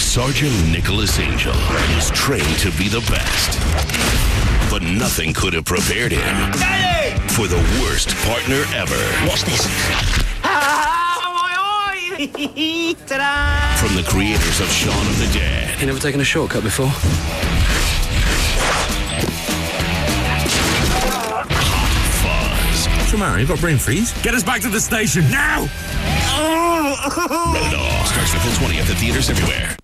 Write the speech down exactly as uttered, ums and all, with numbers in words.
Sergeant Nicholas Angel is trained to be the best. But nothing could have prepared him for the worst partner ever. What's this? Ta-da! From the creators of Shaun of the Dead. You never taken a shortcut before? Fuzz. What's the matter? You got brain freeze? Get us back to the station now! Rated R. Starts April twentieth at theaters everywhere.